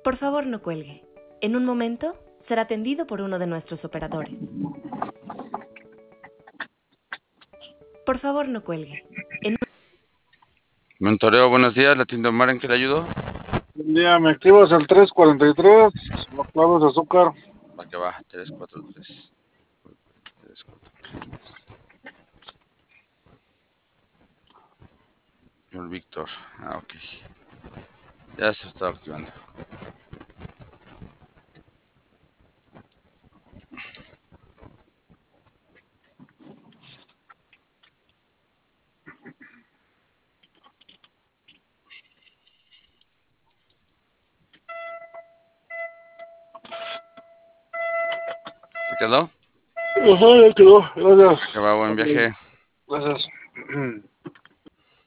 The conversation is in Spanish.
Por favor, no cuelgue. En un momento será atendido por uno de nuestros operadores. Por favor, no cuelgue. Montoreo, buenos días, la tienda Omar, ¿en qué le ayudo? Buen día, me activas el 343, los clavos de azúcar. Va que va, 343. 343. Señor Víctor, ok. Ya se está activando. ¿Se quedó? Ajá, ya quedó, gracias. Que va, buen viaje. Gracias.